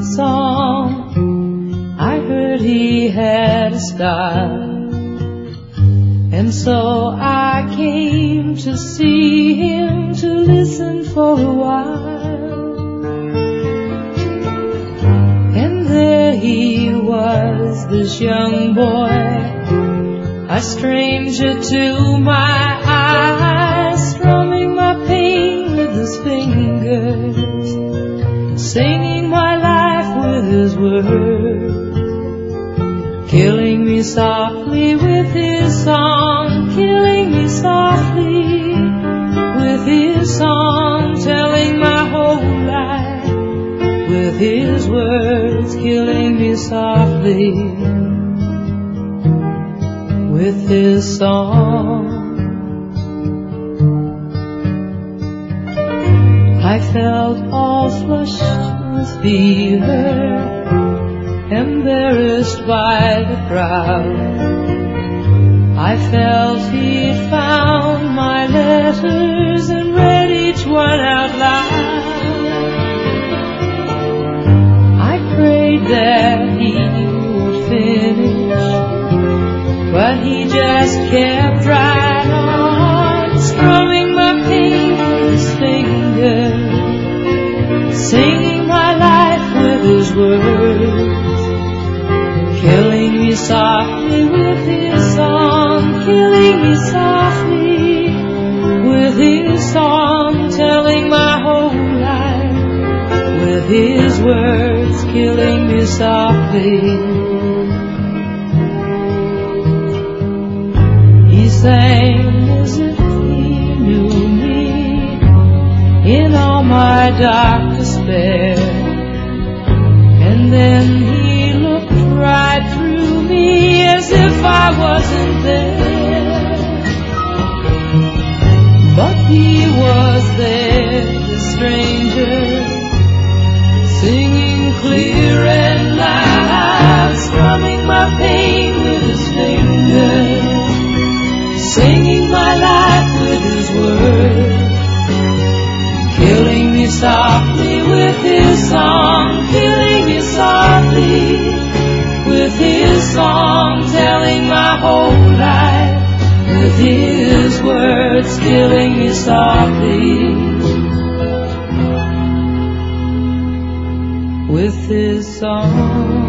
song. I heard he had a style, and so I came to see him, to listen for a while. And there he was, this young boy, a stranger to my eyes, strumming my pain with his fingers, singing my life with his words, killing me softly with his song, killing me softly with his song, telling my whole life with his words, killing me softly with his song. I felt all flushed with fever, embarrassed by the crowd. I felt he'd found my letters and read each one out loud. I prayed that he would finish, but he just kept right on, strumming my pain with his fingers, singing my life with his words, killing me softly with his song, killing me softly with his song, telling my whole life with his words, killing me softly. He sang as if he knew me in all my dark despair, and then he looked right through me as if I wasn't there. But he was there, the stranger, singing clear and loud, strumming my pain with his fingers, singing my life with his words, killing me softly with his song, killing me softly with his song, telling my whole life with his words, killing me softly with his song.